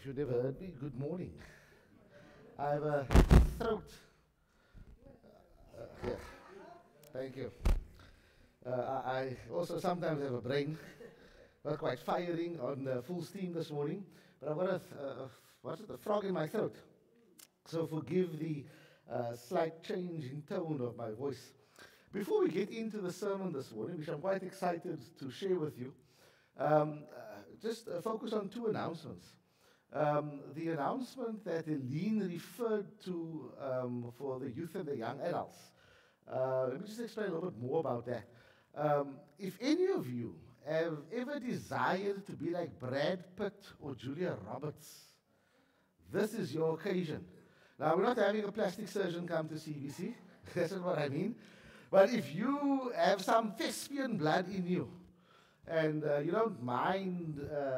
If you've never heard me, good morning. I have a throat. Here. Thank you. I also sometimes have a brain, not quite firing on full steam this morning, but I've got a frog in my throat. So forgive the slight change in tone of my voice. Before we get into the sermon this morning, which I'm quite excited to share with you, just focus on two announcements. The announcement that Eileen referred to for the youth and the young adults. Let me just explain a little bit more about that. If any of you have ever desired to be like Brad Pitt or Julia Roberts, this is your occasion. Now, we're not having a plastic surgeon come to CBC. That's not what I mean. But if you have some thespian blood in you, and you don't mind,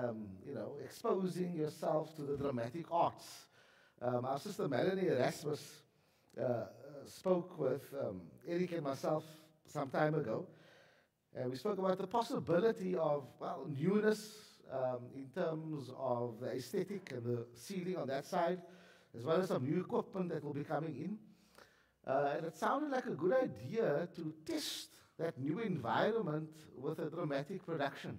exposing yourself to the dramatic arts. Our sister Melanie Erasmus spoke with Eric and myself some time ago, and we spoke about the possibility of, newness in terms of the aesthetic and the ceiling on that side, as well as some new equipment that will be coming in. And it sounded like a good idea to test that new environment with a dramatic production.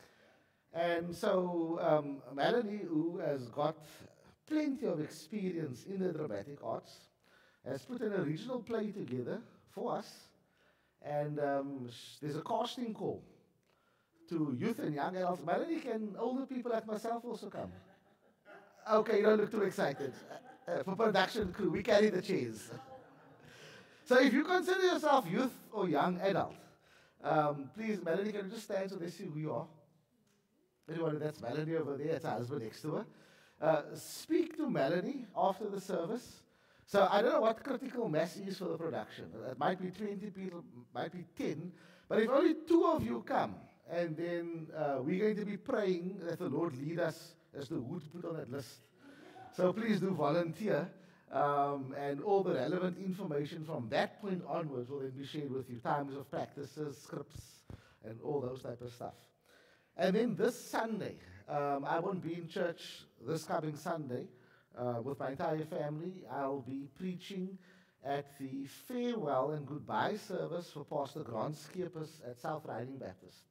And so Melanie, who has got plenty of experience in the dramatic arts, has put an original play together for us. And there's a casting call to youth and young adults. Melanie, can older people like myself also come? Okay, you don't look too excited. For production crew, we carry the chairs. So if you consider yourself youth or young adult, please, Melanie, can you just stand so they see who you are? Anyone, that's Melanie over there, it's her husband next to her. Speak to Melanie after the service. So I don't know what critical mass is for the production. It might be 20 people, might be 10. But if only 2 of you come, and then we're going to be praying that the Lord lead us as to who to put on that list. So please do volunteer. And all the relevant information from that point onwards will then be shared with you. Times of practices, scripts, and all those type of stuff. And then this Sunday, I won't be in church this coming Sunday with my entire family. I'll be preaching at the farewell and goodbye service for Pastor Grant Skeepers at South Riding Baptist.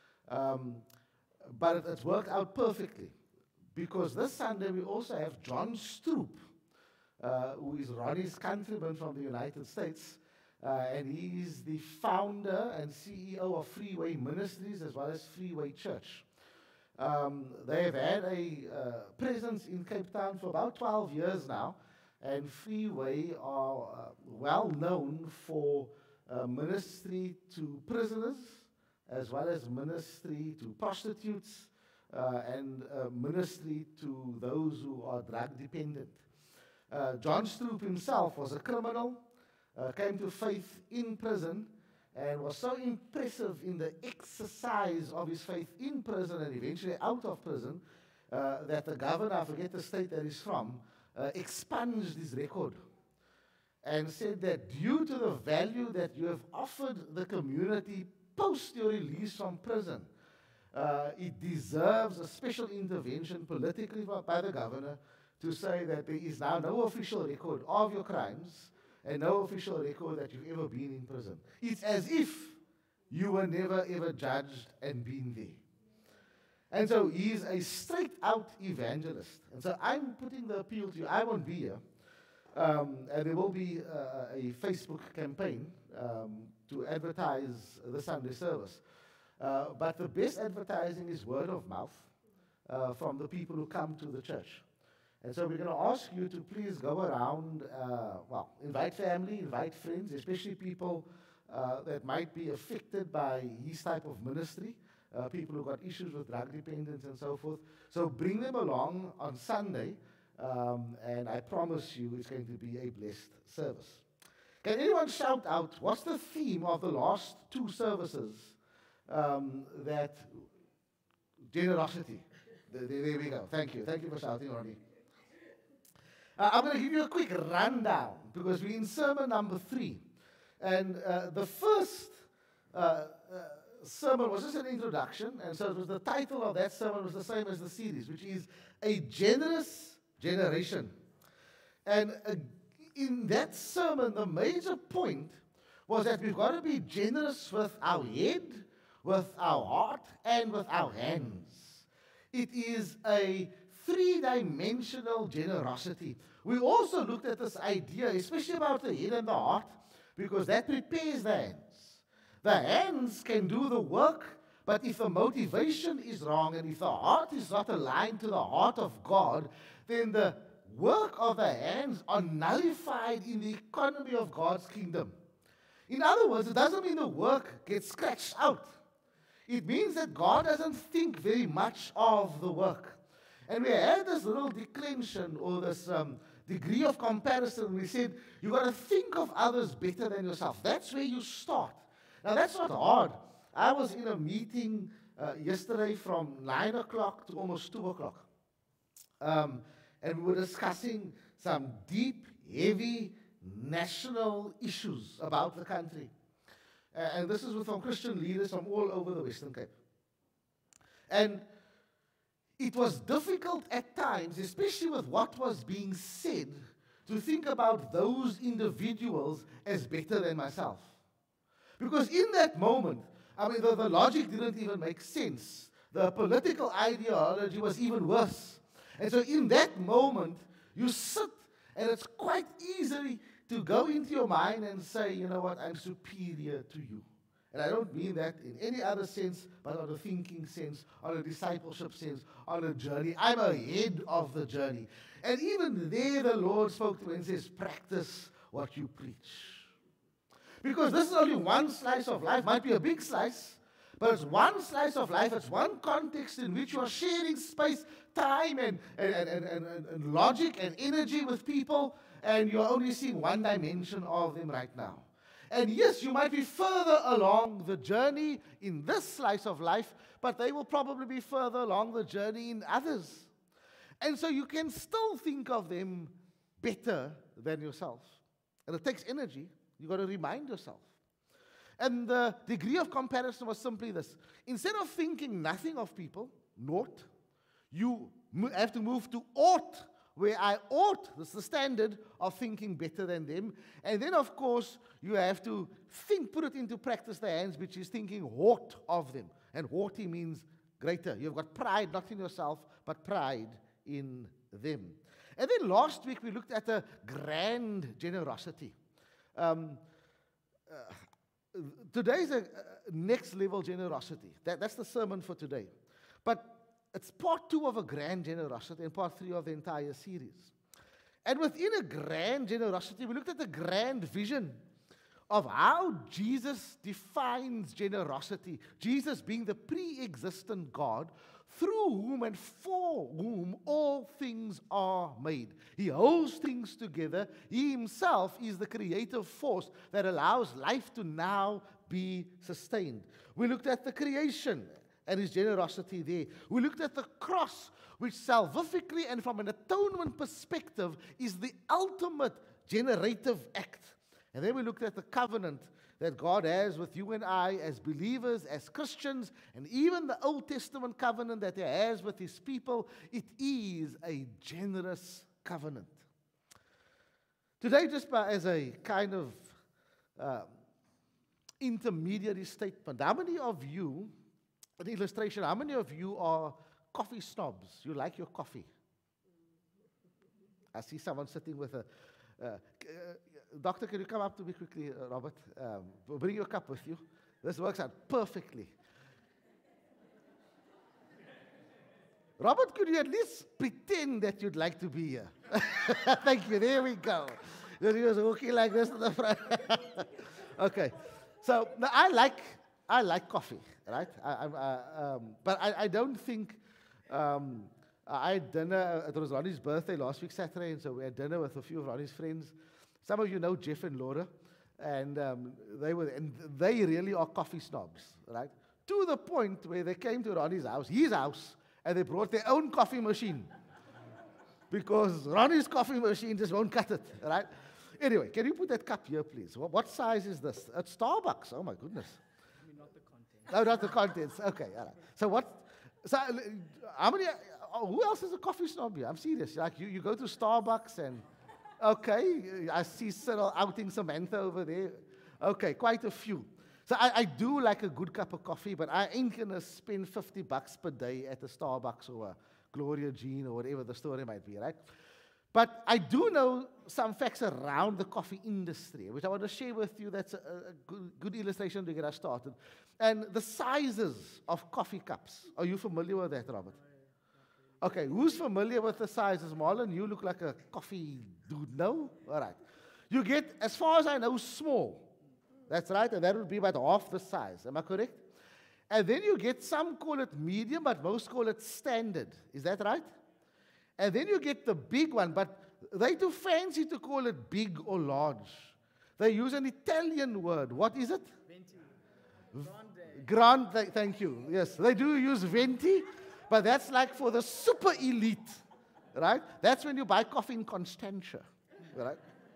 But it's worked out perfectly, because this Sunday we also have John Stroop, who is Ronnie's countryman from the United States, and he's the founder and CEO of Freeway Ministries as well as Freeway Church. They have had a presence in Cape Town for about 12 years now, and Freeway are well known for ministry to prisoners as well as ministry to prostitutes and ministry to those who are drug dependent. John Stroop himself was a criminal, came to faith in prison, and was so impressive in the exercise of his faith in prison and eventually out of prison that the governor, I forget the state that he's from, expunged his record and said that due to the value that you have offered the community post your release from prison, it deserves a special intervention politically by the governor to say that there is now no official record of your crimes and no official record that you've ever been in prison. It's as if you were never ever judged and been there. And so he's a straight out evangelist. And so I'm putting the appeal to you. I won't be here. And there will be a Facebook campaign to advertise the Sunday service. But the best advertising is word of mouth from the people who come to the church. And so we're going to ask you to please go around, invite family, invite friends, especially people that might be affected by his type of ministry, people who got issues with drug dependence and so forth. So bring them along on Sunday, and I promise you it's going to be a blessed service. Can anyone shout out, what's the theme of the last 2 services? That generosity. There we go. Thank you. Thank you for shouting, Ronnie. I'm going to give you a quick rundown because we're in sermon number 3. And the first sermon was just an introduction, and so it was the title of that sermon was the same as the series, which is A Generous Generation. And in that sermon, the major point was that we've got to be generous with our head, with our heart, and with our hands. It is a three-dimensional generosity. We also looked at this idea, especially about the head and the heart, because that prepares the hands. The hands can do the work, but if the motivation is wrong and if the heart is not aligned to the heart of God, then the work of the hands are nullified in the economy of God's kingdom. In other words, it doesn't mean the work gets scratched out. It means that God doesn't think very much of the work. And we had this little declension or this degree of comparison. We said, you've got to think of others better than yourself. That's where you start. Now, that's not hard. I was in a meeting yesterday from 9 o'clock to almost 2 o'clock. And we were discussing some deep, heavy, national issues about the country. And this is from Christian leaders from all over the Western Cape. And it was difficult at times, especially with what was being said, to think about those individuals as better than myself. Because in that moment, I mean, the logic didn't even make sense. The political ideology was even worse. And so in that moment, you sit, and it's quite easy to go into your mind and say, you know what, I'm superior to you. And I don't mean that in any other sense, but on a thinking sense, on a discipleship sense, on a journey. I'm ahead of the journey. And even there, the Lord spoke to me and says, practice what you preach. Because this is only one slice of life, might be a big slice, but it's one slice of life, it's one context in which you are sharing space, time, and logic and energy with people, and you're only seeing one dimension of them right now. And yes, you might be further along the journey in this slice of life, but they will probably be further along the journey in others. And so you can still think of them better than yourself. And it takes energy. You've got to remind yourself. And the degree of comparison was simply this. Instead of thinking nothing of people, naught, you have to move to ought, where I ought, that's the standard of thinking better than them. And then, of course, you have to put it into practice, the hands, which is thinking ought of them. And haughty means greater. You've got pride, not in yourself, but pride in them. And then last week, we looked at a grand generosity. Today's a next level generosity. That's the sermon for today. But it's part 2 of a grand generosity and part 3 of the entire series. And within a grand generosity, we looked at the grand vision of how Jesus defines generosity. Jesus being the pre-existent God, through whom and for whom all things are made. He holds things together. He himself is the creative force that allows life to now be sustained. We looked at the creation and his generosity there. We looked at the cross, which salvifically and from an atonement perspective is the ultimate generative act. And then we looked at the covenant that God has with you and I as believers, as Christians, and even the Old Testament covenant that he has with his people. It is a generous covenant. Today, just as a kind of intermediary statement, how many of you, an illustration, how many of you are coffee snobs? You like your coffee? I see someone sitting with a... Doctor, can you come up to me quickly, Robert? Bring your cup with you. This works out perfectly. Robert, could you at least pretend that you'd like to be here? Thank you. There we go. He was walking like this to the front. Okay. So now I like coffee, right? But I don't think... I had dinner. It was Ronnie's birthday last week, Saturday, and so we had dinner with a few of Ronnie's friends. Some of you know Jeff and Laura, and they really are coffee snobs, right? To the point where they came to Ronnie's house, his house, and they brought their own coffee machine because Ronnie's coffee machine just won't cut it, right? Anyway, can you put that cup here, please? What size is this? It's Starbucks. Oh my goodness. I mean, not the content. No, not the contents. Okay, all right. So what? So how many? Who else is a coffee snob here? I'm serious. Like you go to Starbucks and okay, I see Cyril outing Samantha over there. Okay, quite a few. So I do like a good cup of coffee, but I ain't gonna spend $50 per day at a Starbucks or a Gloria Jean or whatever the story might be, right? But I do know some facts around the coffee industry, which I want to share with you. That's a good illustration to get us started. And the sizes of coffee cups. Are you familiar with that, Robert? Okay, who's familiar with the sizes? Marlon, you look like a coffee dude. No? All right. You get, as far as I know, small. That's right, and that would be about half the size. Am I correct? And then you get, some call it medium, but most call it standard. Is that right? And then you get the big one, but they too fancy to call it big or large. They use an Italian word. What is it? Venti. Grande, thank you. Yes, they do use venti, but that's like for the super elite, right? That's when you buy coffee in Constantia, right?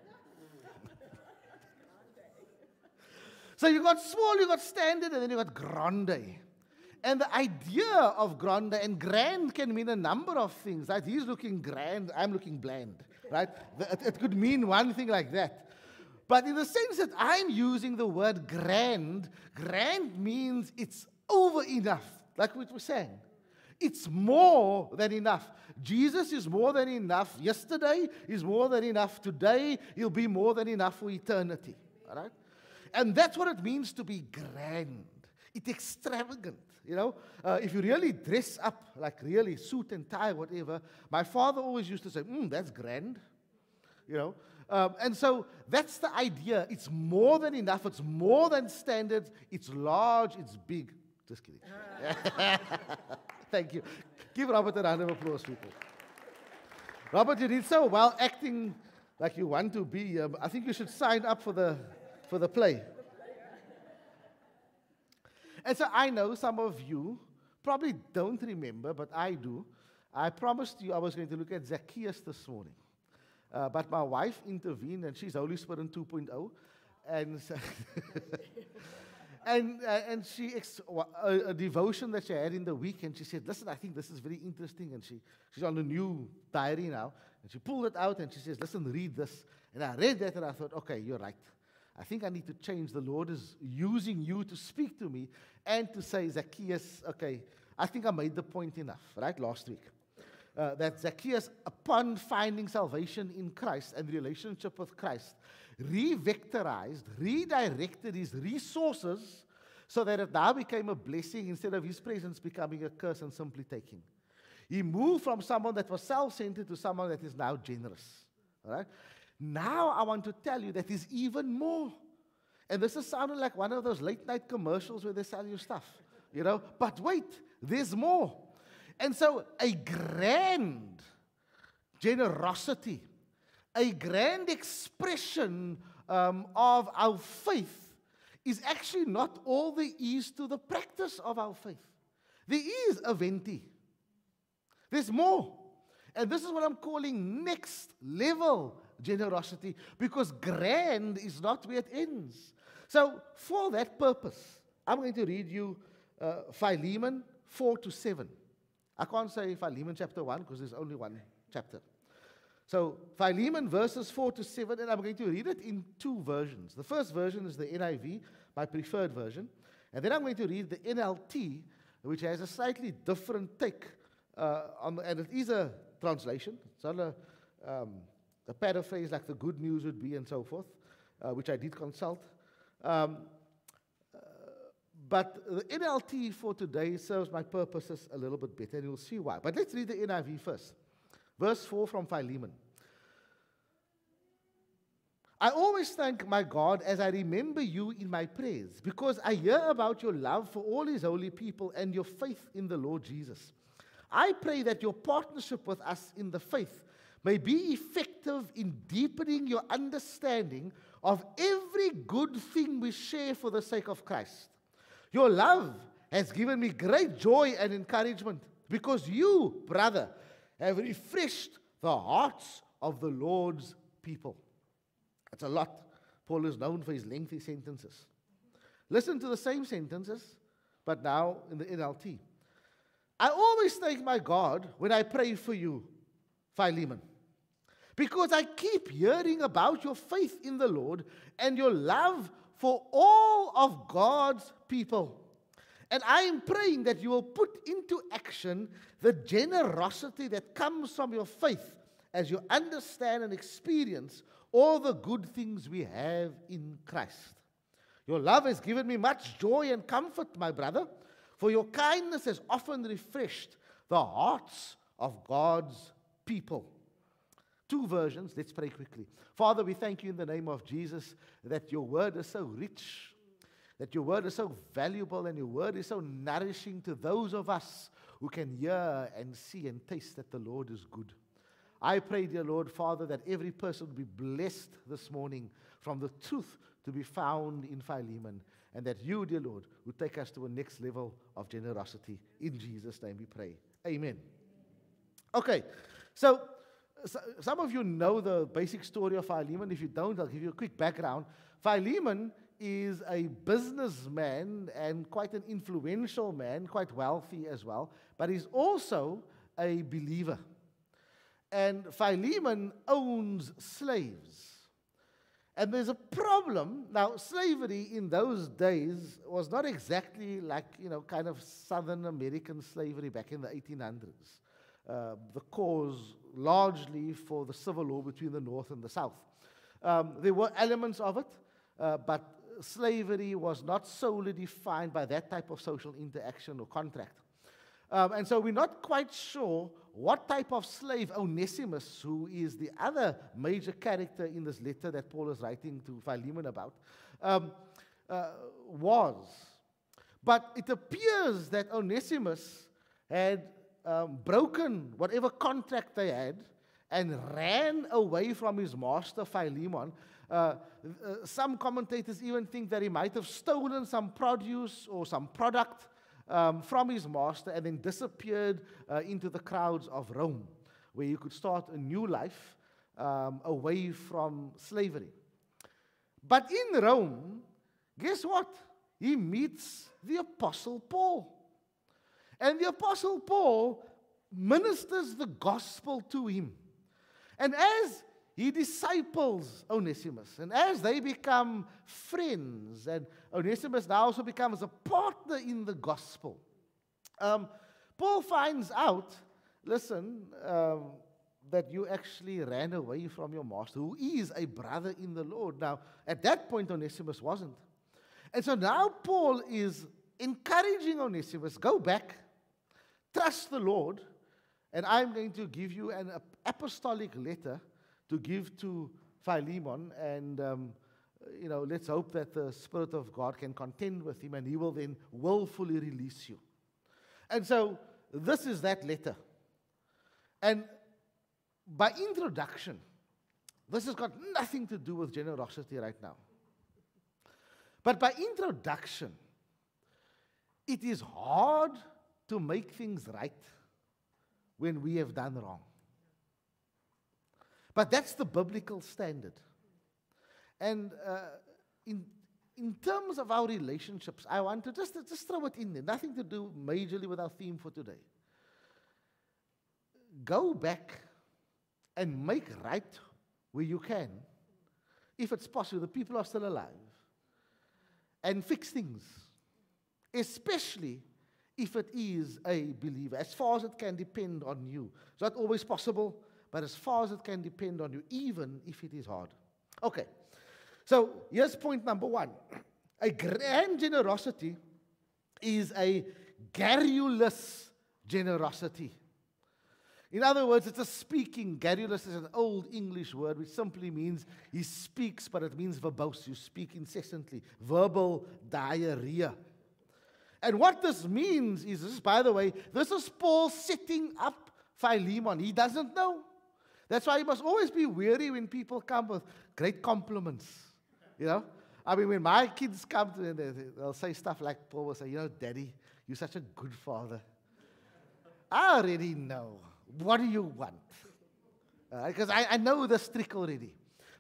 So you got small, you got standard, and then you got grande. And the idea of grande, and grand can mean a number of things, right? He's looking grand, I'm looking bland, right? It could mean one thing like that. But in the sense that I'm using the word grand, grand means it's over enough, like what we're saying. It's more than enough. Jesus is more than enough yesterday, is more than enough today, he'll be more than enough for eternity, all right? And that's what it means to be grand. It's extravagant, you know. If you really dress up, like really suit and tie, whatever, my father always used to say, that's grand, you know. And so that's the idea. It's more than enough. It's more than standard. It's large. It's big. Just kidding. Thank you. Give Robert a round of applause, people. Robert, you did so well acting like you want to be. I think you should sign up for the play. And so I know some of you probably don't remember, but I do. I promised you I was going to look at Zacchaeus this morning. But my wife intervened, and she's Holy Spirit 2.0. And, so and she, a devotion that she had in the week, and she said, listen, I think this is very interesting. And she's on a new diary now. And she pulled it out, and she says, listen, read this. And I read that, and I thought, okay, you're right. I think I need to change. The Lord is using you to speak to me and to say, Zacchaeus, okay, I think I made the point enough, right, last week. That Zacchaeus, upon finding salvation in Christ and relationship with Christ, revectorized, redirected his resources so that it now became a blessing instead of his presence becoming a curse and simply taking. He moved from someone that was self-centered to someone that is now generous, all right? Now I want to tell you that there's even more. And this is sounding like one of those late-night commercials where they sell you stuff, you know. But wait, there's more. And so a grand generosity, a grand expression of our faith is actually not all there is to the practice of our faith. There is a venti. There's more. And this is what I'm calling next level generosity, because grand is not where it ends. So for that purpose, I'm going to read you Philemon 4-7. I can't say Philemon chapter 1 because there's only one chapter. So Philemon verses 4-7, and I'm going to read it in two versions. The first version is the NIV, my preferred version. And then I'm going to read the NLT, which has a slightly different take and it is a translation. It's not a paraphrase like the Good News would be and so forth, which I did consult. But the NLT for today serves my purposes a little bit better, and you'll see why. But let's read the NIV first. Verse 4 from Philemon. I always thank my God as I remember you in my prayers, because I hear about your love for all his holy people and your faith in the Lord Jesus. I pray that your partnership with us in the faith may be effective in deepening your understanding of every good thing we share for the sake of Christ. Your love has given me great joy and encouragement, because you, brother, have refreshed the hearts of the Lord's people. That's a lot. Paul is known for his lengthy sentences. Listen to the same sentences, but now in the NLT. I always thank my God when I pray for you, Philemon, because I keep hearing about your faith in the Lord and your love for all of God's people. And I am praying that you will put into action the generosity that comes from your faith as you understand and experience all the good things we have in Christ. Your love has given me much joy and comfort, my brother, for your kindness has often refreshed the hearts of God's people. 2 versions, let's pray quickly. Father, we thank you in the name of Jesus that your word is so rich, that your word is so valuable, and your word is so nourishing to those of us who can hear and see and taste that the Lord is good. I pray, dear Lord, Father, that every person will be blessed this morning from the truth to be found in Philemon, and that you, dear Lord, would take us to a next level of generosity. In Jesus' name we pray. Amen. Okay, so some of you know the basic story of Philemon. If you don't, I'll give you a quick background. Philemon is a businessman and quite an influential man, quite wealthy as well, but he's also a believer. And Philemon owns slaves. And there's a problem. Now, slavery in those days was not exactly like, kind of Southern American slavery back in the 1800s. The cause largely for the civil war between the North and the South. There were elements of it, but slavery was not solely defined by that type of social interaction or contract. And so we're not quite sure what type of slave Onesimus, who is the other major character in this letter that Paul is writing to Philemon about, was. But it appears that Onesimus had broken whatever contract they had and ran away from his master Philemon. Some commentators even think that he might have stolen some produce or some product from his master and then disappeared into the crowds of Rome, where you could start a new life away from slavery. But in Rome, guess what? He meets the Apostle Paul. And the Apostle Paul ministers the gospel to him. And as he disciples Onesimus, and as they become friends, and Onesimus now also becomes a partner in the gospel, Paul finds out, listen, that you actually ran away from your master, who is a brother in the Lord. Now, at that point, Onesimus wasn't. And so now Paul is encouraging Onesimus, go back, trust the Lord, and I'm going to give you an apostolic letter to give to Philemon, and let's hope that the Spirit of God can contend with him, and he will then willfully release you. And so this is that letter. And by introduction, this has got nothing to do with generosity right now. But by introduction, it is hard to make things right when we have done wrong. But that's the biblical standard. And in terms of our relationships, I want to just throw it in there. Nothing to do majorly with our theme for today. Go back and make right where you can, if it's possible, the people are still alive, and fix things, especially if it is a believer, as far as it can depend on you. It's not always possible, but as far as it can depend on you, even if it is hard. Okay, so here's point number 1. A grand generosity is a garrulous generosity. In other words, it's a speaking. Garrulous is an old English word which simply means he speaks, but it means verbose. You speak incessantly. Verbal diarrhea. And what this means is, by the way, this is Paul setting up Philemon. He doesn't know. That's why you must always be wary when people come with great compliments. I mean, when my kids come to me, they'll say stuff like Paul will say, Daddy, you're such a good father. I already know. What do you want? Because I know this trick already.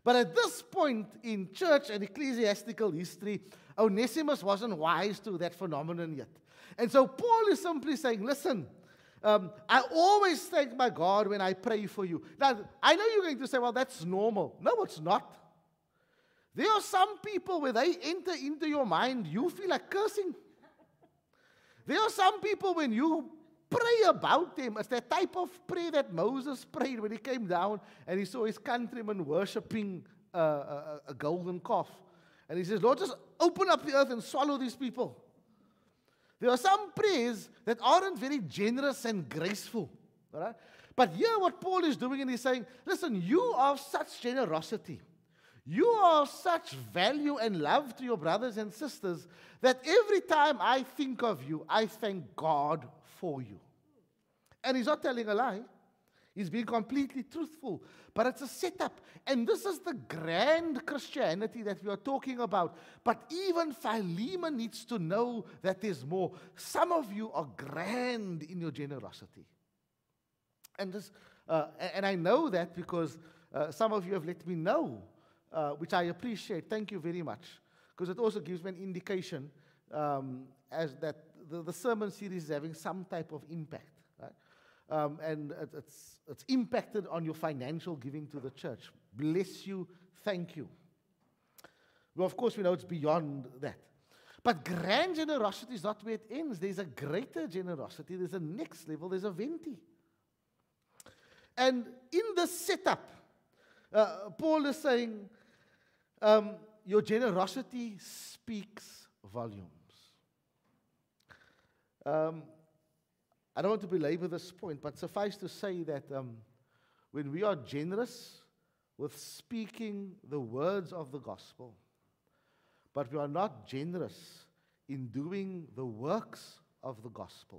But at this point in church and ecclesiastical history, Onesimus wasn't wise to that phenomenon yet. And so Paul is simply saying, listen, I always thank my God when I pray for you. Now, I know you're going to say, well, that's normal. No, it's not. There are some people, where they enter into your mind, you feel like cursing. There are some people, when you pray about them, it's that type of prayer that Moses prayed when he came down and he saw his countrymen worshipping a golden calf. And he says, Lord, just open up the earth and swallow these people. There are some prayers that aren't very generous and graceful. All right? But here what Paul is doing, and he's saying, listen, you are such generosity. You are such value and love to your brothers and sisters that every time I think of you, I thank God for you. And he's not telling a lie. He's being completely truthful. But it's a setup. And this is the grand Christianity that we are talking about. But even Philemon needs to know that there's more. Some of you are grand in your generosity. And I know that because some of you have let me know, which I appreciate. Thank you very much. Because it also gives me an indication as that the sermon series is having some type of impact. Right? And it's impacted on your financial giving to the church. Bless you. Thank you. Well, of course, we know it's beyond that. But grand generosity is not where it ends. There's a greater generosity. There's a next level. There's a venti. And in this setup, Paul is saying, your generosity speaks volumes. I don't want to belabor this point, but suffice to say that when we are generous with speaking the words of the gospel, but we are not generous in doing the works of the gospel,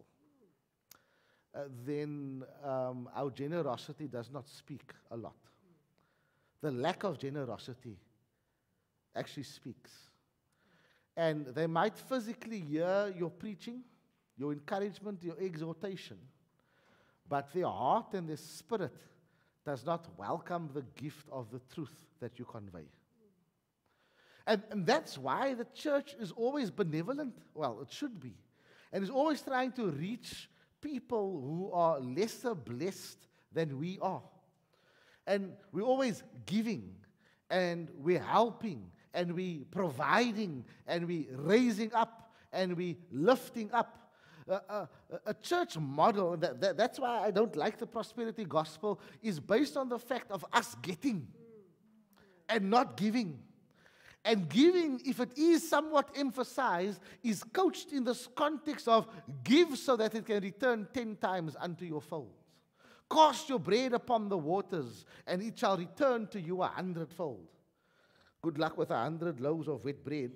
then our generosity does not speak a lot. The lack of generosity actually speaks. And they might physically hear your preaching, your encouragement, your exhortation, but their heart and their spirit does not welcome the gift of the truth that you convey. And that's why the church is always benevolent. Well, it should be. And is always trying to reach people who are lesser blessed than we are. And we're always giving, and we're helping, and we're providing, and we're raising up, and we're lifting up. A church model, that's why I don't like the prosperity gospel, is based on the fact of us getting and not giving. And giving, if it is somewhat emphasized, is couched in this context of give so that it can return 10 times unto your folds. Cast your bread upon the waters, and it shall return to you 100-fold. Good luck with 100 loaves of wet bread.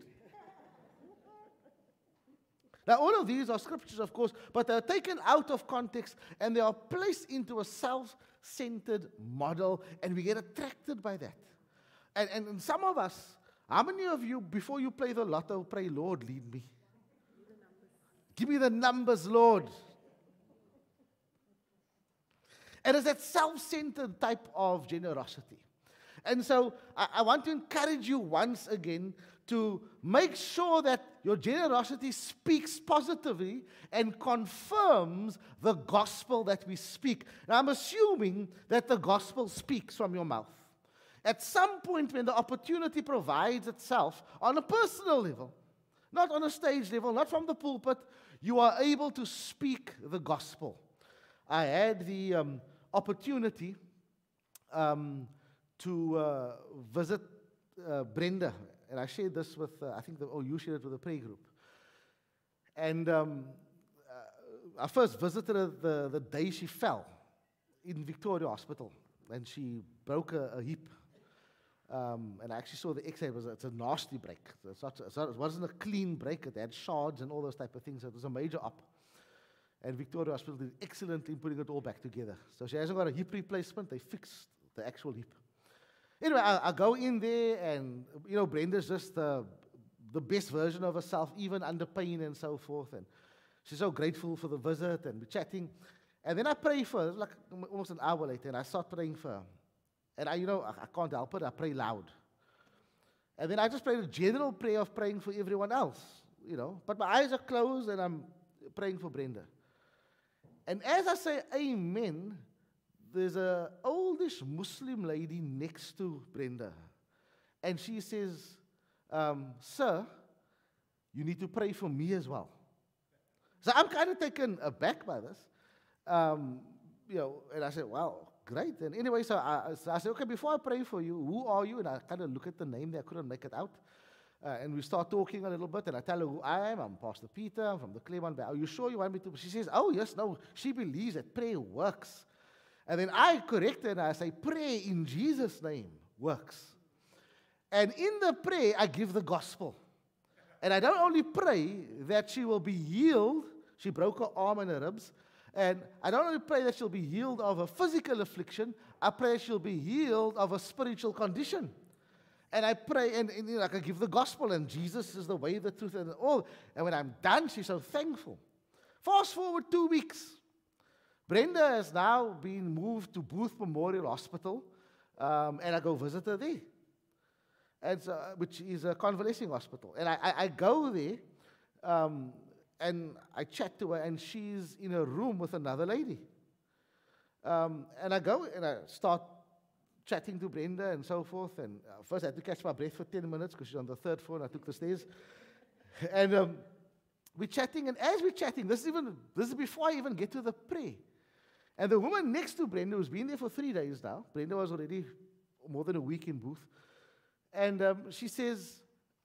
Now, all of these are scriptures, of course, but they are taken out of context, and they are placed into a self-centered model, and we get attracted by that. And some of us, how many of you, before you play the lotto, pray, Lord, lead me? Give me the numbers, Lord. And it's that self-centered type of generosity. And so I want to encourage you once again to make sure that your generosity speaks positively and confirms the gospel that we speak. Now, I'm assuming that the gospel speaks from your mouth. At some point when the opportunity provides itself on a personal level, not on a stage level, not from the pulpit, you are able to speak the gospel. I had the opportunity to visit Brenda, and I shared this with, I think, you shared it with the prayer group. And I first visited her the day she fell in Victoria Hospital, and she broke a hip. And I actually saw the X-ray. It's a nasty break. It wasn't a clean break. It had shards and all those type of things. So it was a major op. And Victoria Hospital did excellent in putting it all back together. So she hasn't got a hip replacement. They fixed the actual hip. Anyway, I go in there, and, Brenda's just the best version of herself, even under pain and so forth. And she's so grateful for the visit, and we're chatting. And then I pray for her. It was like almost an hour later, and I start praying for her. And I can't help it. I pray loud. And then I just pray a general prayer of praying for everyone else, But my eyes are closed and I'm praying for Brenda. And as I say amen, there's an oldish Muslim lady next to Brenda. And she says, sir, you need to pray for me as well. So I'm kind of taken aback by this. And I said, wow, great. And anyway, so I said, okay, before I pray for you, who are you? And I kind of look at the name there, I couldn't make it out. And we start talking a little bit, and I tell her who I am. I'm Pastor Peter, I'm from the Claremont Bay. Are you sure you want me to? She says, oh, yes, no. She believes that prayer works. And then I correct her, and I say, pray in Jesus' name works. And in the prayer, I give the gospel. And I don't only pray that she will be healed. She broke her arm and her ribs. And I don't only pray that she'll be healed of a physical affliction. I pray she'll be healed of a spiritual condition. And I pray, and I can give the gospel, and Jesus is the way, the truth, and all. And when I'm done, she's so thankful. Fast forward 2 weeks. Brenda has now been moved to Booth Memorial Hospital, and I go visit her there, which is a convalescing hospital. And I go there, and I chat to her, and she's in a room with another lady. And I go, and I start chatting to Brenda and so forth. And first I had to catch my breath for 10 minutes because she's on the 3rd floor, and I took the stairs. And we're chatting, and as we're chatting, this is before I even get to the prayer. And the woman next to Brenda, who's been there for 3 days now, Brenda was already more than a week in Booth, and she says,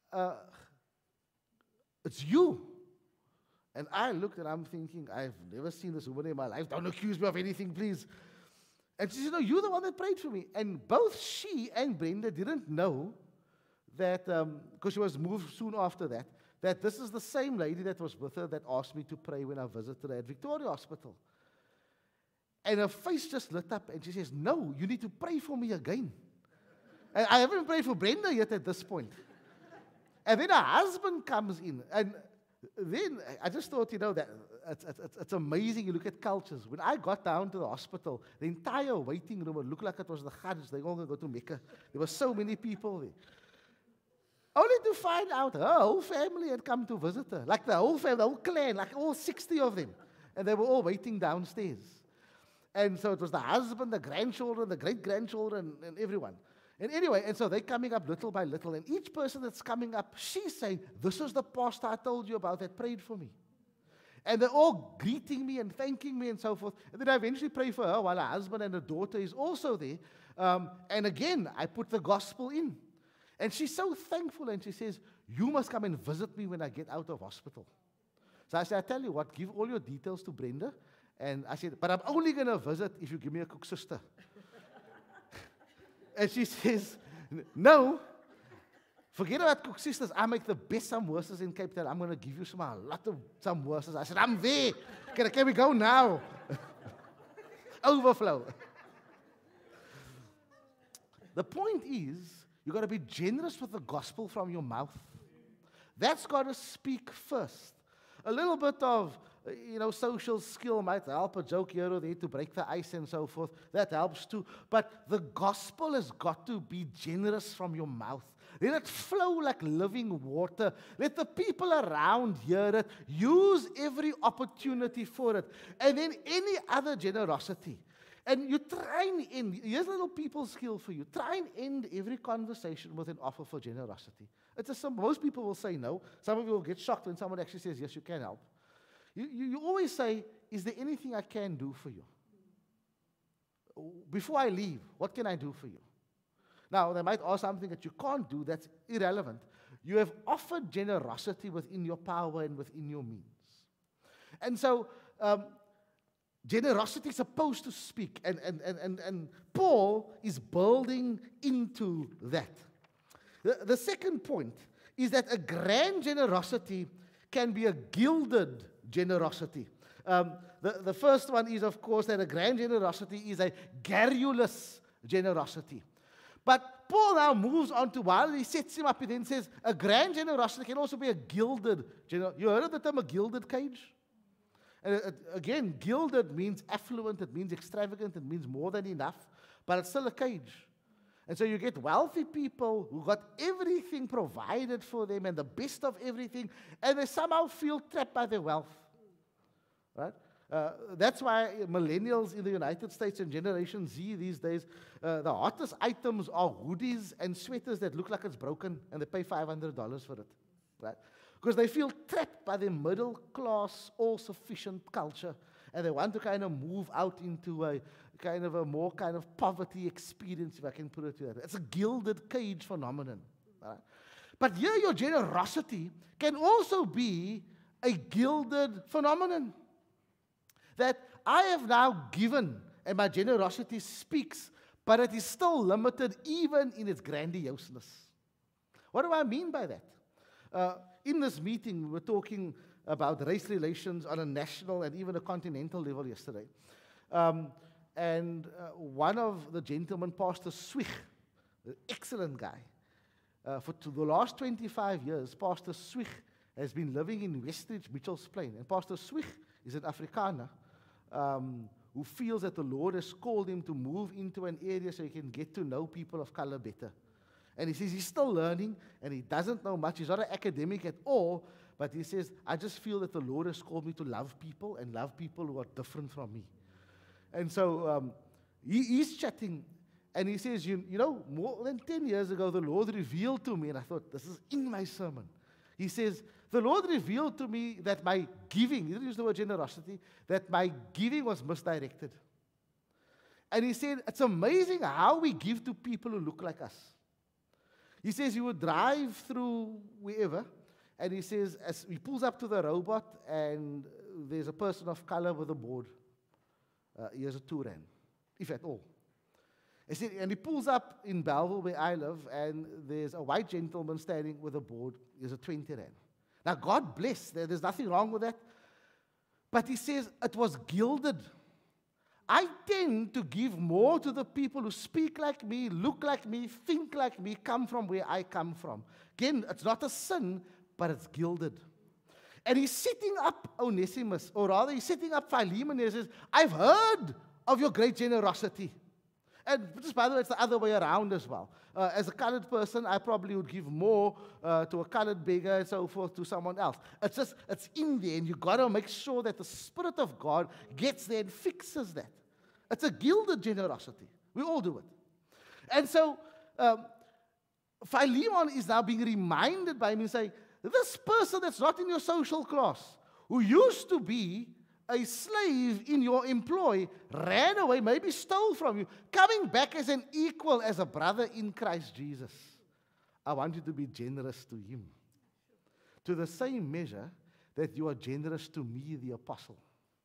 it's you. And I looked, and I'm thinking, I've never seen this woman in my life. Don't accuse me of anything, please. And she said, no, you're the one that prayed for me. And both she and Brenda didn't know that, because she was moved soon after that this is the same lady that was with her that asked me to pray when I visited her at Victoria Hospital. And her face just lit up, and she says, no, you need to pray for me again. And I haven't prayed for Brenda yet at this point. And then her husband comes in, and then I just thought, that it's amazing. You look at cultures. When I got down to the hospital, the entire waiting room would look like it was the Hajj. They all going to go to Mecca. There were so many people there. Only to find out her whole family had come to visit her. Like the whole family, the whole clan, like all 60 of them. And they were all waiting downstairs. And so it was the husband, the grandchildren, the great-grandchildren, and everyone. And anyway, and so they're coming up little by little. And each person that's coming up, she's saying, this is the pastor I told you about that prayed for me. And they're all greeting me and thanking me and so forth. And then I eventually pray for her while her husband and her daughter is also there. And again, I put the gospel in. And she's so thankful, and she says, you must come and visit me when I get out of hospital. So I said, I tell you what, give all your details to Brenda. And I said, but I'm only going to visit if you give me a cook sister. And she says, no, forget about cook sisters. I make the best samosas in Cape Town. I'm going to give you a lot of samosas. I said, I'm there. Can we go now? Overflow. The point is, you've got to be generous with the gospel from your mouth. That's got to speak first. A little bit of, social skill might help, a joke here or there to break the ice and so forth. That helps too. But the gospel has got to be generous from your mouth. Let it flow like living water. Let the people around hear it. Use every opportunity for it. And then any other generosity. And you try and end, here's a little people skill for you. Try and end every conversation with an offer for generosity. Most people will say no. Some of you will get shocked when someone actually says, yes, you can help. You always say, is there anything I can do for you? Before I leave, what can I do for you? Now, they might ask something that you can't do, that's irrelevant. You have offered generosity within your power and within your means. And so, generosity is supposed to speak, and Paul is building into that. The second point is that a grand generosity can be a gilded generosity. The first one is, of course, that a grand generosity is a garrulous generosity. But Paul now moves on to, while he sets him up, he then says, a grand generosity can also be a gilded generosity. You heard of the term a gilded cage? And again, gilded means affluent, it means extravagant, it means more than enough, but it's still a cage. And so you get wealthy people who got everything provided for them and the best of everything, and they somehow feel trapped by their wealth. Right? That's why millennials in the United States and Generation Z these days, the hottest items are hoodies and sweaters that look like it's broken, and they pay $500 for it. Right? Because they feel trapped by the middle-class, all-sufficient culture, and they want to kind of move out into a kind of a more kind of poverty experience, if I can put it like that. It's a gilded cage phenomenon. Right? But here your generosity can also be a gilded phenomenon. That I have now given, and my generosity speaks, but it is still limited even in its grandioseness. What do I mean by that? In this meeting, we were talking about race relations on a national and even a continental level yesterday. And one of the gentlemen, Pastor Swich, an excellent guy, for the last 25 years, Pastor Swich has been living in Westridge, Mitchell's Plain. And Pastor Swich is an Afrikaner who feels that the Lord has called him to move into an area so he can get to know people of color better. And he says he's still learning, and he doesn't know much. He's not an academic at all, but he says, I just feel that the Lord has called me to love people and love people who are different from me. And so he's chatting, and he says, you know, more than 10 years ago, the Lord revealed to me, and I thought, this is in my sermon. He says, the Lord revealed to me that my giving, he didn't use the word generosity, that my giving was misdirected. And he said, it's amazing how we give to people who look like us. He says he would drive through wherever, and he says, as he pulls up to the robot, and there's a person of color with a board. Here's a 2 rand, if at all. He said, and he pulls up in Belleville, where I live, and there's a white gentleman standing with a board. Here's a 20 rand. Now, God bless, there's nothing wrong with that. But he says, it was gilded. I tend to give more to the people who speak like me, look like me, think like me, come from where I come from. Again, it's not a sin, but it's gilded. And he's setting up Onesimus, or rather, he's setting up Philemon. He says, I've heard of your great generosity. And just by the way, it's the other way around as well. As a colored person, I probably would give more to a colored beggar and so forth to someone else. It's in there, and you've got to make sure that the Spirit of God gets there and fixes that. It's a gilded generosity. We all do it. And so, Philemon is now being reminded by him and saying, this person that's not in your social class, who used to be a slave in your employ, ran away, maybe stole from you, coming back as an equal, as a brother in Christ Jesus. I want you to be generous to him, to the same measure that you are generous to me, the apostle.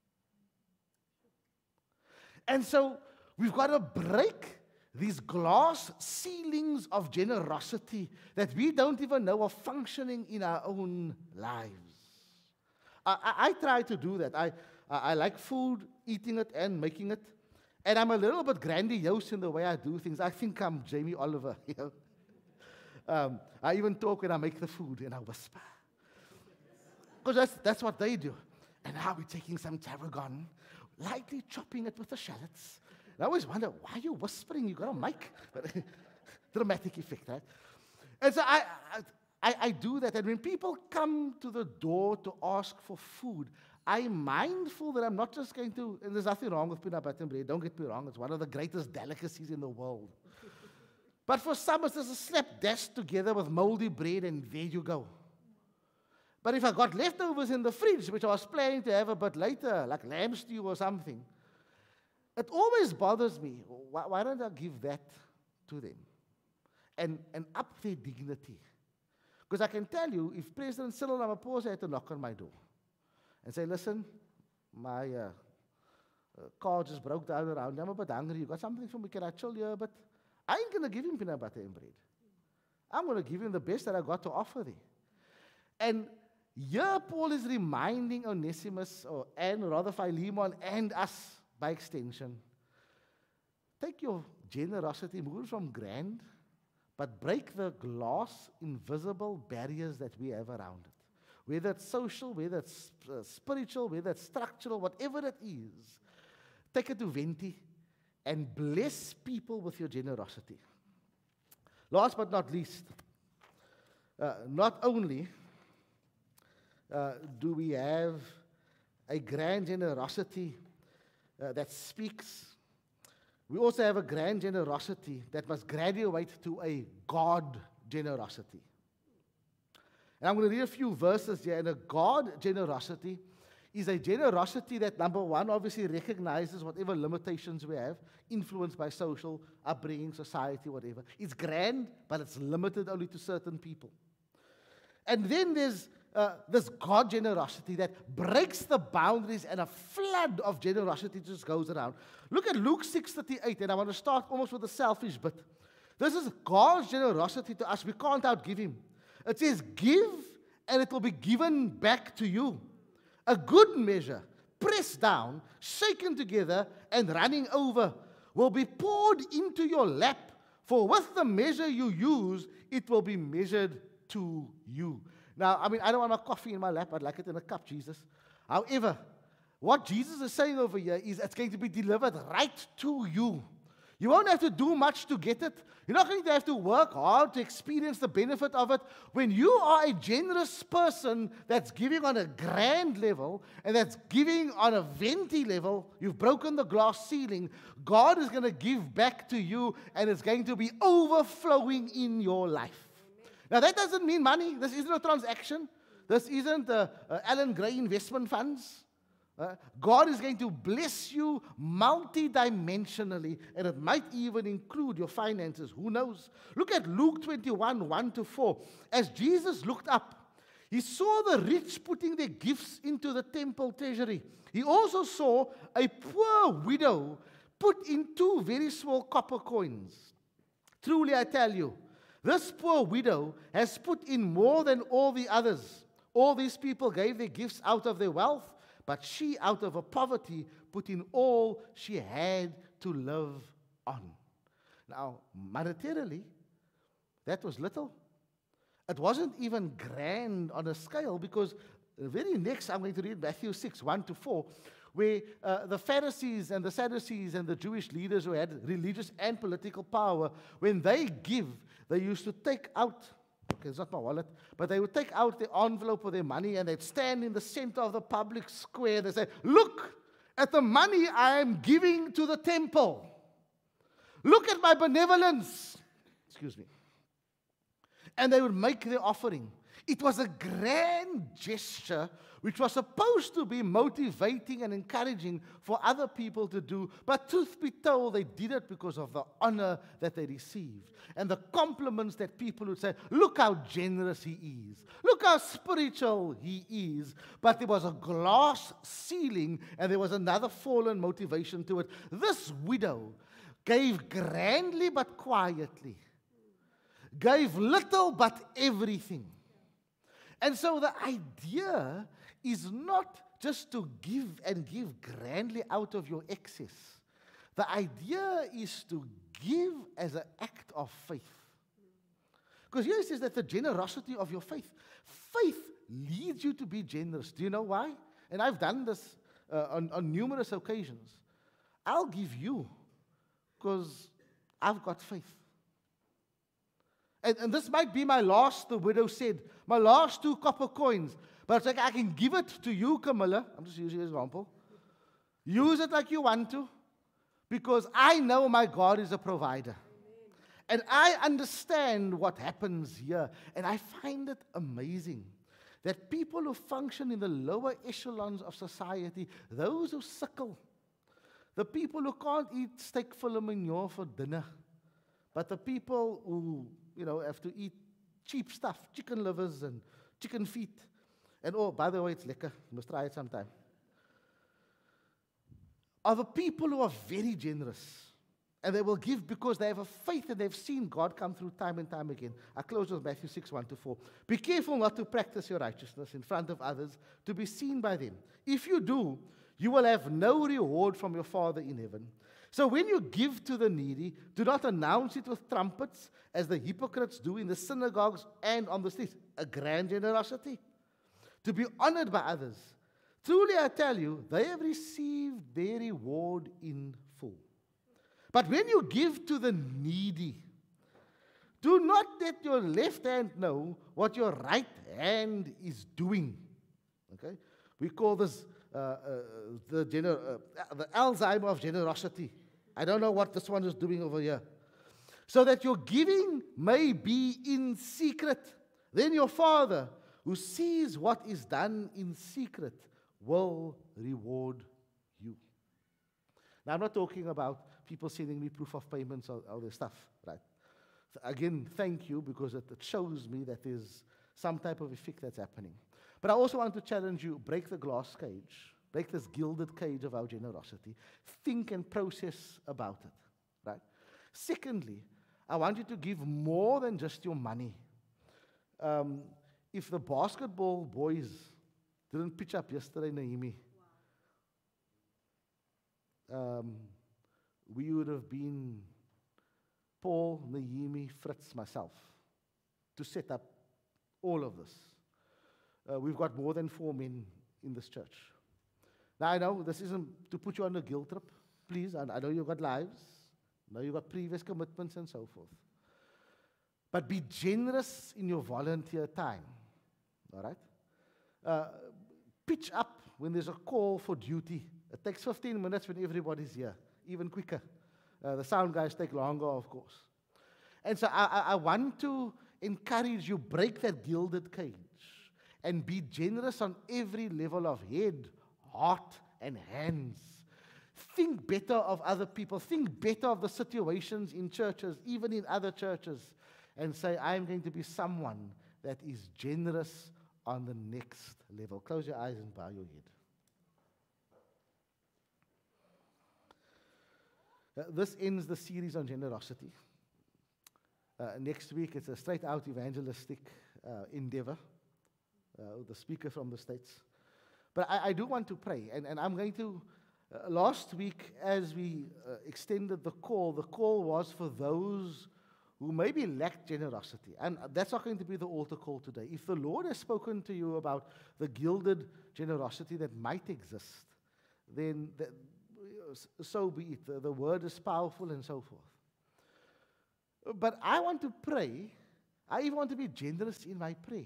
And so we've got to break these glass ceilings of generosity that we don't even know are functioning in our own lives. I try to do that. I like food, eating it and making it. And I'm a little bit grandiose in the way I do things. I think I'm Jamie Oliver. You know? I even talk when I make the food, and I whisper. Because that's what they do. And now we're taking some tarragon, lightly chopping it with the shallots. And I always wonder, why are you whispering? You got a mic. Dramatic effect, right? And so I do that. And when people come to the door to ask for food, I'm mindful that I'm not just going to, and there's nothing wrong with peanut butter and bread, don't get me wrong, it's one of the greatest delicacies in the world. But for some, it's just a slapdash together with moldy bread, and there you go. But if I got leftovers in the fridge, which I was planning to have a bit later, like lamb stew or something, it always bothers me. Why don't I give that to them? And up their dignity. Because I can tell you, if President Cyril Ramaphosa had to knock on my door and say, listen, my car just broke down around, I'm a bit hungry, you got something for me, can I chill here? But I ain't going to give him peanut butter and bread. I'm going to give him the best that I got to offer there. And here Paul is reminding Onesimus, and rather Philemon, and us by extension, take your generosity, move it from grand, but break the glass, invisible barriers that we have around it. Whether it's social, whether it's spiritual, whether it's structural, whatever it is, take it to Venti and bless people with your generosity. Last but not least, not only do we have a grand generosity that speaks, we also have a grand generosity that must graduate to a God generosity. And I'm going to read a few verses here. And a God generosity is a generosity that, number one, obviously recognizes whatever limitations we have, influenced by social upbringing, society, whatever. It's grand, but it's limited only to certain people. And then there's this God generosity that breaks the boundaries, and a flood of generosity just goes around. Look at Luke 6:38, and I want to start almost with a selfish bit. This is God's generosity to us. We can't outgive Him. It says, give, and it will be given back to you. A good measure, pressed down, shaken together, and running over, will be poured into your lap. For with the measure you use, it will be measured to you. Now, I mean, I don't want my coffee in my lap. I'd like it in a cup, Jesus. However, what Jesus is saying over here is it's going to be delivered right to you. You won't have to do much to get it. You're not going to have to work hard to experience the benefit of it. When you are a generous person that's giving on a grand level and that's giving on a venti level, you've broken the glass ceiling, God is going to give back to you, and it's going to be overflowing in your life. Now, that doesn't mean money. This isn't a transaction. This isn't Alan Gray investment funds. God is going to bless you multidimensionally, and it might even include your finances. Who knows? Look at Luke 21, 1-4. As Jesus looked up, He saw the rich putting their gifts into the temple treasury. He also saw a poor widow put in 2 very small copper coins. Truly, I tell you, this poor widow has put in more than all the others. All these people gave their gifts out of their wealth, but she, out of her poverty, put in all she had to live on. Now, monetarily, that was little. It wasn't even grand on a scale, because the very next, I'm going to read Matthew 6, 1-4, where the Pharisees and the Sadducees and the Jewish leaders who had religious and political power, when they give, they used to take out, okay, it's not my wallet, but they would take out the envelope of their money, and they'd stand in the center of the public square. They say, look at the money I am giving to the temple. Look at my benevolence. Excuse me. And they would make their offering. It was a grand gesture which was supposed to be motivating and encouraging for other people to do. But truth be told, they did it because of the honor that they received and the compliments that people would say, look how generous he is. Look how spiritual he is. But there was a glass ceiling, and there was another fallen motivation to it. This widow gave grandly but quietly, gave little but everything. And so the idea is not just to give and give grandly out of your excess. The idea is to give as an act of faith. Because here it says that the generosity of your faith. Faith leads you to be generous. Do you know why? And I've done this on numerous occasions. I'll give you because I've got faith. And this might be my last, the widow said, my last 2 copper coins. But it's like, I can give it to you, Camilla. I'm just using an example. Use it like you want to, because I know my God is a provider. And I understand what happens here. And I find it amazing that people who function in the lower echelons of society, those who suckle, the people who can't eat steak filet mignon for dinner, but the people who, have to eat cheap stuff, chicken livers and chicken feet. And oh, by the way, it's lekker. You must try it sometime. Are the people who are very generous. And they will give because they have a faith and they've seen God come through time and time again. I close with Matthew 6, 1-4. Be careful not to practice your righteousness in front of others to be seen by them. If you do, you will have no reward from your Father in heaven. So when you give to the needy, do not announce it with trumpets, as the hypocrites do in the synagogues and on the streets. A grand generosity. To be honored by others. Truly I tell you, they have received their reward in full. But when you give to the needy, Do not let your left hand know what your right hand is doing. Okay? We call this the Alzheimer of generosity. I don't know what this one is doing over here. So that your giving may be in secret. Then your Father, who sees what is done in secret, will reward you. Now, I'm not talking about people sending me proof of payments or all this stuff, right? Again, thank you, because it shows me that there's some type of effect that's happening. But I also want to challenge you, break the glass cage, break this gilded cage of our generosity. Think and process about it, right? Secondly, I want you to give more than just your money. If the basketball boys didn't pitch up yesterday, Naomi, we would have been Paul, Naomi, Fritz, myself, to set up all of this. We've got more than 4 men in this church. Now, I know this isn't to put you on a guilt trip. Please, I know you've got lives. I know you've got previous commitments and so forth. But be generous in your volunteer time. All right? Pitch up when there's a call for duty. It takes 15 minutes when everybody's here, even quicker. The sound guys take longer, of course. And so I want to encourage you, break that gilded cage and be generous on every level of head, heart, and hands. Think better of other people. Think better of the situations in churches, even in other churches, and say, I'm going to be someone that is generous on the next level. Close your eyes and bow your head. This ends the series on generosity. Next week, it's a straight-out evangelistic endeavor. The speaker from the States. But I do want to pray, and I'm going to, last week as we extended the call was for those who maybe lacked generosity. And that's not going to be the altar call today. If the Lord has spoken to you about the gilded generosity that might exist, then so be it. The word is powerful and so forth. But I want to pray. I even want to be generous in my prayer.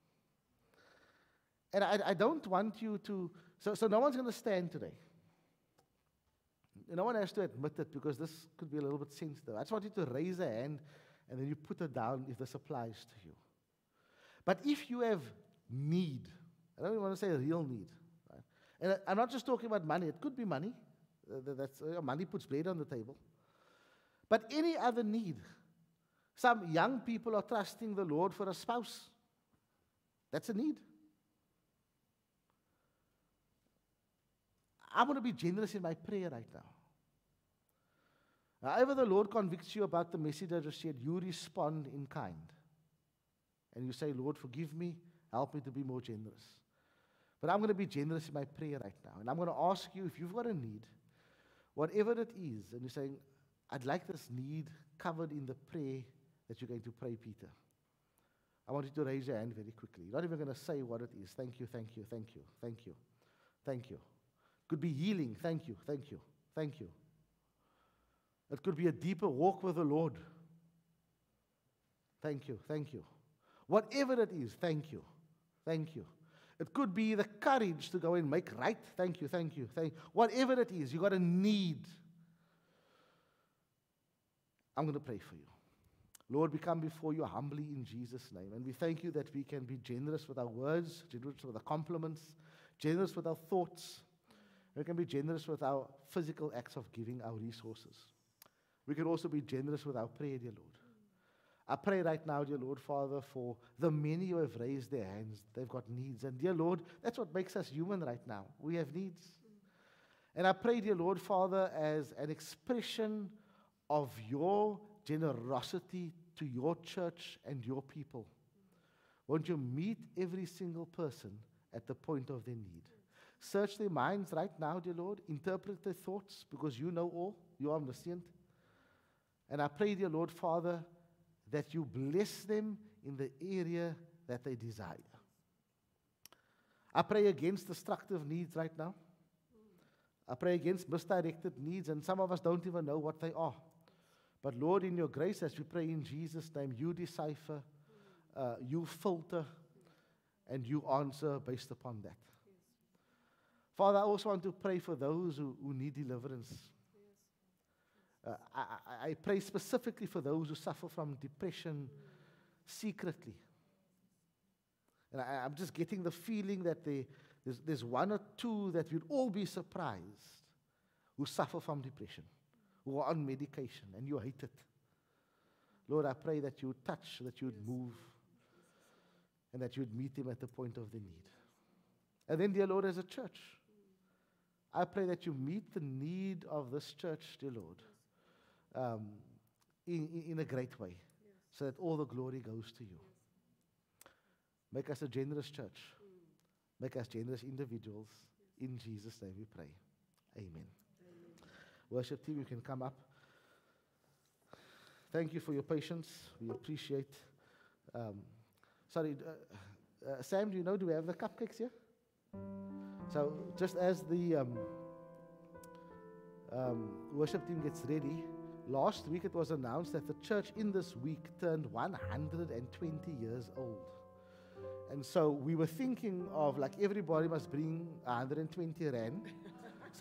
And I don't want you to, so no one's going to stand today. No one has to admit it, because this could be a little bit sensitive. I just want you to raise a hand and then you put it down if this applies to you. But if you have need, I don't even want to say a real need, right? And I'm not just talking about money. It could be money. Money puts bread on the table. But any other need. Some young people are trusting the Lord for a spouse. That's a need. I'm going to be generous in my prayer right now. However the Lord convicts you about the message I just shared, you respond in kind. And you say, Lord, forgive me, help me to be more generous. But I'm going to be generous in my prayer right now. And I'm going to ask you, if you've got a need, whatever it is, and you're saying, I'd like this need covered in the prayer that you're going to pray, Peter. I want you to raise your hand very quickly. You're not even going to say what it is. Thank you, thank you, thank you, thank you, thank you. Could be healing. Thank you, thank you, thank you. It could be a deeper walk with the Lord. Thank you, thank you. Whatever it is, thank you, thank you. It could be the courage to go and make right. Thank you, thank you, thank you. Whatever it is, you got a need. I'm going to pray for you. Lord, we come before you humbly in Jesus' name. And we thank you that we can be generous with our words, generous with our compliments, generous with our thoughts. We can be generous with our physical acts of giving, our resources. We can also be generous with our prayer, dear Lord. I pray right now, dear Lord, Father, for the many who have raised their hands. They've got needs. And dear Lord, that's what makes us human right now. We have needs. And I pray, dear Lord, Father, as an expression of your generosity to your church and your people. Won't you meet every single person at the point of their need? Search their minds right now, dear Lord. Interpret their thoughts, because you know all. You are omniscient. And I pray, dear Lord, Father, that you bless them in the area that they desire. I pray against destructive needs right now. I pray against misdirected needs, and some of us don't even know what they are. But Lord, in your grace, as we pray in Jesus' name, you decipher, you filter, and you answer based upon that. Father, I also want to pray for those who need deliverance. I pray specifically for those who suffer from depression secretly. And I'm just getting the feeling that there's one or two that we'd all be surprised who suffer from depression, who are on medication, and you hate it. Lord, I pray that you would touch, that you would move, and that you would meet them at the point of the need. And then, dear Lord, as a church, I pray that you meet the need of this church, dear Lord, in a great way, so that all the glory goes to you. Make us a generous church. Make us generous individuals. In Jesus' name we pray. Amen. Worship team, you can come up. Thank you for your patience. We appreciate. Sam, do we have the cupcakes here? So just as the worship team gets ready, last week it was announced that the church in this week turned 120 years old. And so we were thinking of, like, everybody must bring 120 rand. So,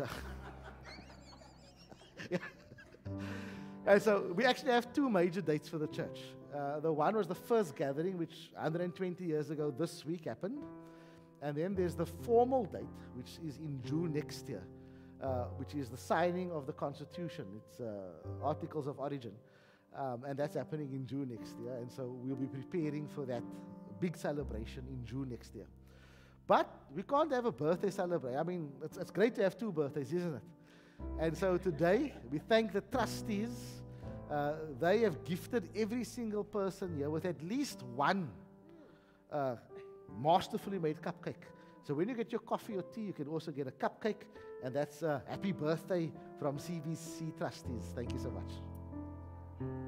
yeah. And so we actually have two major dates for the church. The one was the first gathering, which 120 years ago this week happened. And then there's the formal date, which is in June next year, which is the signing of the Constitution. It's Articles of Origin. And that's happening in June next year. And so we'll be preparing for that big celebration in June next year. But we can't have a birthday celebration. I mean, it's great to have two birthdays, isn't it? And so today, we thank the trustees. They have gifted every single person here with at least one masterfully made cupcake. So when you get your coffee or tea, you can also get a cupcake, and that's a happy birthday from CVC trustees. Thank you so much.